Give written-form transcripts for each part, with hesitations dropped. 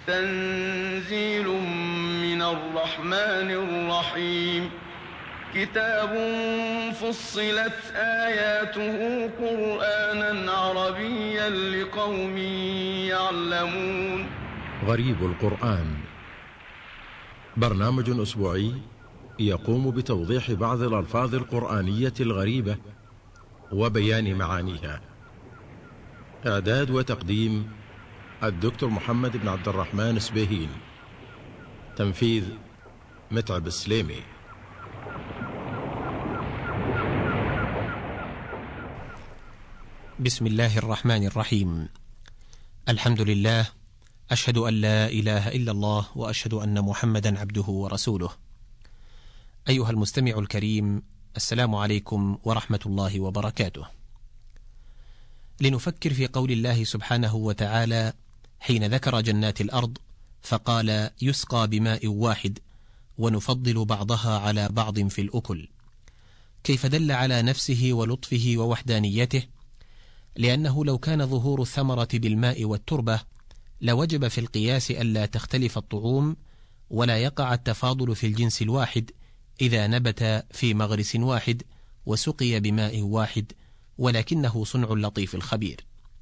تنزيل من الرحمن الرحيم. كتاب فصلت آياته قرآنا عربيا لقوم يعلمون. غريب القرآن، برنامج أسبوعي يقوم بتوضيح بعض الألفاظ القرآنية الغريبة وبيان معانيها. إعداد وتقديم الدكتور محمد بن عبد الرحمن سبيهين. تنفيذ متعب السليمي. بسم الله الرحمن الرحيم. الحمد لله، أشهد أن لا إله إلا الله، وأشهد أن محمدا عبده ورسوله. أيها المستمع الكريم، السلام عليكم ورحمة الله وبركاته. لنفكر في قول الله سبحانه وتعالى حين ذكر جنات الأرض فقال يسقى بماء واحد ونفضل بعضها على بعض في الأكل، كيف دل على نفسه ولطفه ووحدانيته، لأنه لو كان ظهور الثمرة بالماء والتربة لوجب في القياس ألا تختلف الطعوم ولا يقع التفاضل في الجنس الواحد إذا نبت في مغرس واحد وسقي بماء واحد، ولكنه صنع اللطيف الخبير.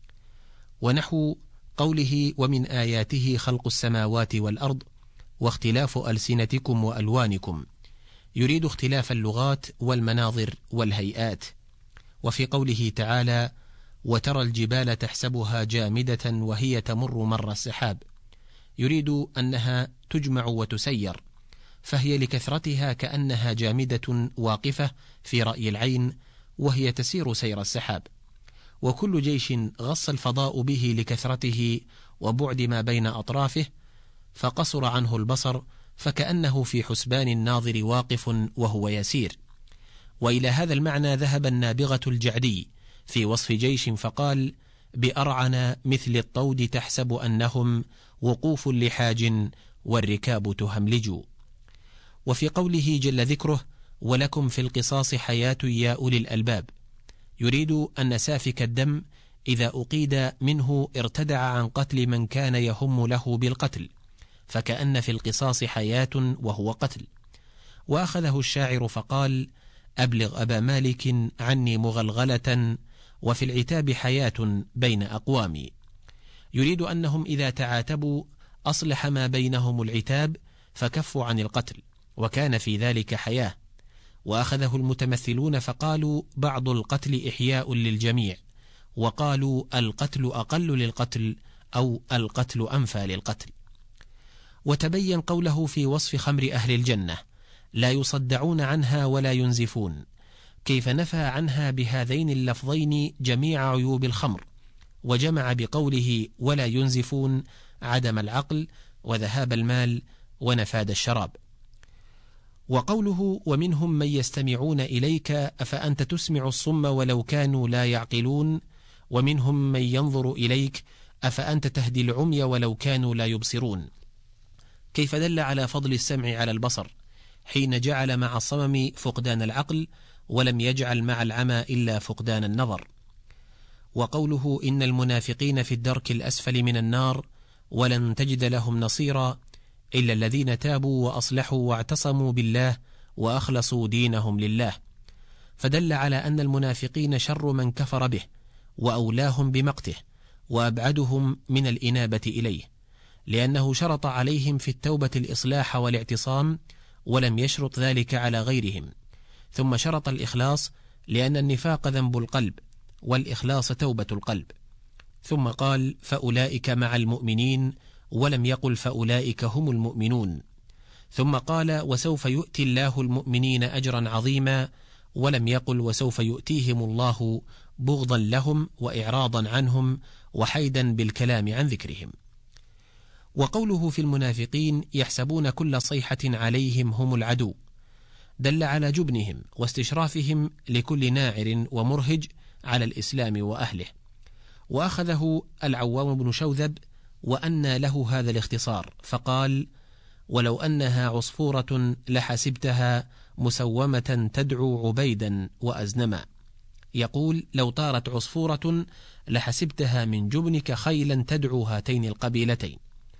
ونحو قوله ومن آياته خلق السماوات والأرض واختلاف ألسنتكم وألوانكم، يريد اختلاف اللغات والمناظر والهيئات. وفي قوله تعالى وترى الجبال تحسبها جامدة وهي تمر مر السحاب، يريد أنها تجمع وتسير، فهي لكثرتها كأنها جامدة واقفة في رأي العين وهي تسير سير السحاب. وكل جيش غص الفضاء به لكثرته وبعد ما بين أطرافه فقصر عنه البصر، فكأنه في حسبان الناظر واقف وهو يسير. وإلى هذا المعنى ذهب النابغة الجعدي في وصف جيش فقال بأرعن مثل الطود تحسب أنهم وقوف لحاج والركاب تهملج. وفي قوله جل ذكره ولكم في القصاص حياة يا أولي الألباب، يريد أن سافك الدم إذا أقيد منه ارتدع عن قتل من كان يهم له بالقتل، فكأن في القصاص حياة وهو قتل. وأخذه الشاعر فقال أبلغ أبا مالك عني مغلغلة وفي العتاب حياة بين أقوامي، يريد أنهم إذا تعاتبوا أصلح ما بينهم العتاب فكفوا عن القتل، وكان في ذلك حياة. وأخذه المتمثلون فقالوا بعض القتل إحياء للجميع، وقالوا القتل أقل للقتل أو القتل أنفى للقتل. وتبين قوله في وصف خمر أهل الجنة لا يصدعون عنها ولا ينزفون، كيف نفى عنها بهذين اللفظين جميع عيوب الخمر، وجمع بقوله ولا ينزفون عدم العقل وذهاب المال ونفاد الشراب. وقوله ومنهم من يستمعون إليك أفأنت تسمع الصم ولو كانوا لا يعقلون، ومنهم من ينظر إليك أفأنت تهدي العمي ولو كانوا لا يبصرون، كيف دل على فضل السمع على البصر حين جعل مع الصمم فقدان العقل ولم يجعل مع العمى إلا فقدان النظر. وقوله إن المنافقين في الدرك الأسفل من النار ولن تجد لهم نصيرا إلا الذين تابوا وأصلحوا واعتصموا بالله وأخلصوا دينهم لله، فدل على أن المنافقين شر من كفر به وأولاهم بمقته وأبعدهم من الإنابة إليه، لأنه شرط عليهم في التوبة الإصلاح والاعتصام ولم يشرط ذلك على غيرهم، ثم شرط الإخلاص لأن النفاق ذنب القلب والإخلاص توبة القلب، ثم قال فأولئك مع المؤمنين ولم يقل فأولئك هم المؤمنون، ثم قال وسوف يؤتي الله المؤمنين أجرا عظيما ولم يقل وسوف يؤتيهم الله بغضا لهم وإعراضا عنهم وحيدا بالكلام عن ذكرهم. وقوله في المنافقين يحسبون كل صيحة عليهم هم العدو، دل على جبنهم واستشرافهم لكل ناعر ومرهج على الإسلام وأهله. وأخذه العوام بن شوذب وأنى له هذا الاختصار فقال ولو أنها عصفورة لحسبتها مسومة تدعو عبيدا وأزنما، يقول لو طارت عصفورة لحسبتها من جبنك خيلا تدعو هاتين القبيلتين.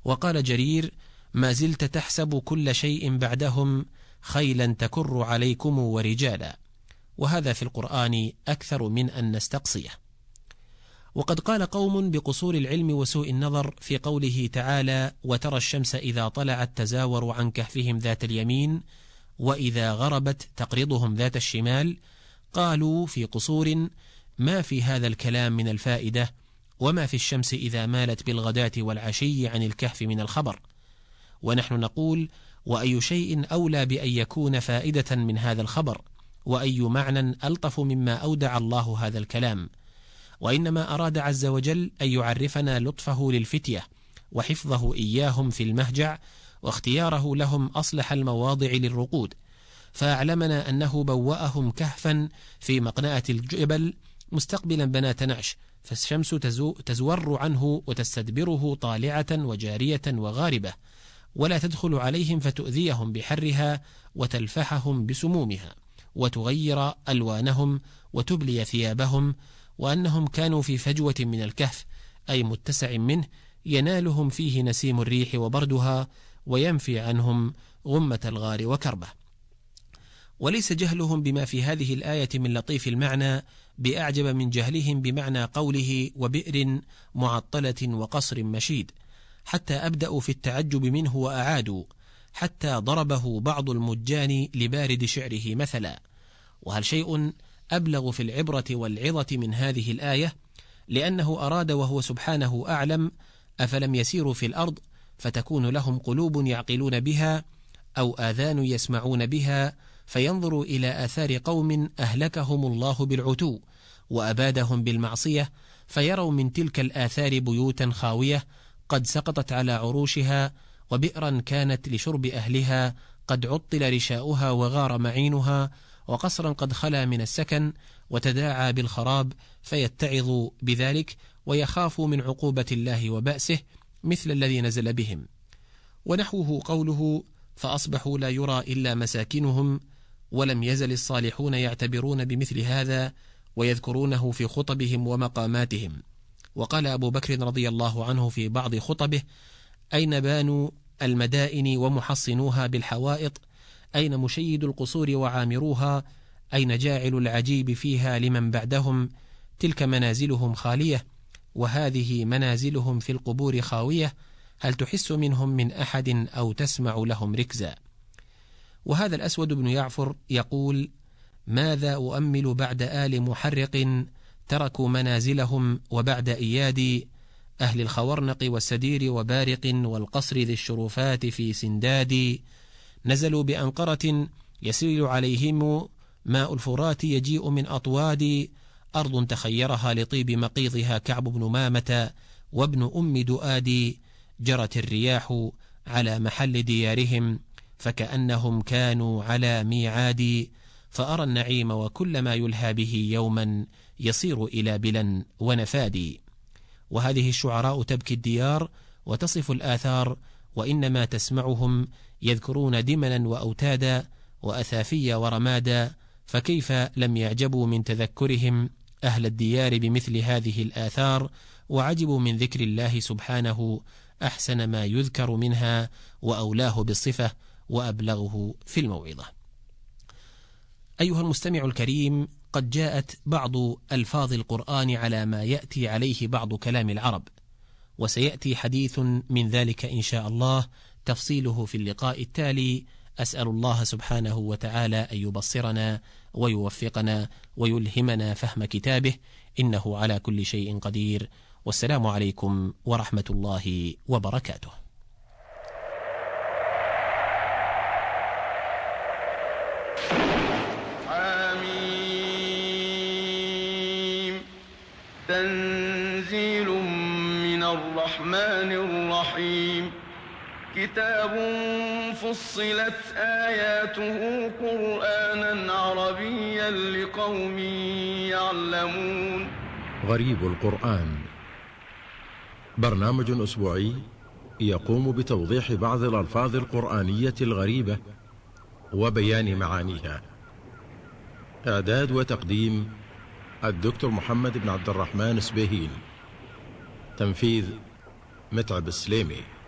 وقال جرير: ما زلت تحسب كل شيء بعدهم خيلا تكر عليكم ورجالا. وهذا في القرآن أكثر من أن نستقصيه. وقد قال قوم بقصور العلم وسوء النظر في قوله تعالى: وترى الشمس إذا طلعت تزاور عن كهفهم ذات اليمين وإذا غربت تقرضهم ذات الشمال، قالوا في قصور: ما في هذا الكلام من الفائدة، وما في الشمس إذا مالت بالغداة والعشي عن الكهف من الخبر. ونحن نقول: وأي شيء أولى بأن يكون فائدة من هذا الخبر، وأي معنى ألطف مما أودع الله هذا الكلام. وإنما أراد عز وجل أن يعرفنا لطفه للفتية وحفظه إياهم في المهجع واختياره لهم أصلح المواضع للرقود، فأعلمنا أنه بوأهم كهفا في مقنعة الجبل مستقبلا بنات نعش، فالشمس تزور عنه وتستدبره طالعة وجارية وغاربة، ولا تدخل عليهم فتؤذيهم بحرها وتلفحهم بسمومها وتغير ألوانهم وتبلي ثيابهم، وأنهم كانوا في فجوة من الكهف أي متسع منه ينالهم فيه نسيم الريح وبردها وينفي عنهم غمة الغار وكربه. وليس جهلهم بما في هذه الآية من لطيف المعنى بأعجب من جهلهم بمعنى قوله: وبئر معطلة وقصر مشيد، حتى أبدأوا في التعجب منه وأعادوا، حتى ضربه بعض المجان لبارد شعره مثلا. وهل شيء أبلغ في العبرة والعظة من هذه الآية؟ لأنه أراد وهو سبحانه أعلم: أفلم يسيروا في الأرض فتكون لهم قلوب يعقلون بها أو آذان يسمعون بها فينظروا إلى آثار قوم أهلكهم الله بالعتو وأبادهم بالمعصية، فيروا من تلك الآثار بيوتا خاوية قد سقطت على عروشها، وبئرا كانت لشرب أهلها قد عطل رشاؤها وغار معينها، وقصرا قد خلا من السكن وتداعى بالخراب، فيتعظ بذلك ويخاف من عقوبة الله وبأسه مثل الذي نزل بهم. ونحوه قوله: فأصبحوا لا يرى إلا مساكنهم، ولم يزل الصالحون يعتبرون بمثل هذا ويذكرونه في خطبهم ومقاماتهم. وقال أبو بكر رضي الله عنه في بعض خطبه: أين بانوا المدائن ومحصنوها بالحوائط؟ أين مشيد القصور وعامروها؟ أين جاعل العجيب فيها لمن بعدهم؟ تلك منازلهم خالية، وهذه منازلهم في القبور خاوية، هل تحس منهم من أحد أو تسمع لهم ركزا؟ وهذا الأسود بن يعفر يقول: ماذا أؤمل بعد آل محرق تركوا منازلهم، وبعد إياد أهل الخورنق والسدير وبارق والقصر ذي الشرفات في سنداد، نزلوا بأنقرة يسيل عليهم ماء الفرات يجيء من أطواد، أرض تخيرها لطيب مقيضها كعب بن مامة وابن أم دؤاد، جرت الرياح على محل ديارهم فكأنهم كانوا على ميعاد، فأرى النعيم وكل ما يلهى به يوما يصير إلى بلا ونفاد. وهذه الشعراء تبكي الديار وتصف الآثار، وإنما تسمعهم يذكرون دمنا وأوتادا وأثافيا ورمادا، فكيف لم يعجبوا من تذكرهم أهل الديار بمثل هذه الآثار، وعجبوا من ذكر الله سبحانه أحسن ما يذكر منها وأولاه بالصفة وأبلغه في الموعظة. أيها المستمع الكريم، قد جاءت بعض ألفاظ القرآن على ما يأتي عليه بعض كلام العرب، وسيأتي حديث من ذلك إن شاء الله تفصيله في اللقاء التالي. أسأل الله سبحانه وتعالى أن يبصرنا ويوفقنا ويلهمنا فهم كتابه، إنه على كل شيء قدير. والسلام عليكم ورحمة الله وبركاته. حميم. تنزيل من الرحمن الرحيم. كتاب فصلت آياته قرآنا عربيا لقوم يعلمون. غريب القرآن، برنامج أسبوعي يقوم بتوضيح بعض الألفاظ القرآنية الغريبة وبيان معانيها. إعداد وتقديم الدكتور محمد بن عبد الرحمن سبيهين. تنفيذ متعب السليمي.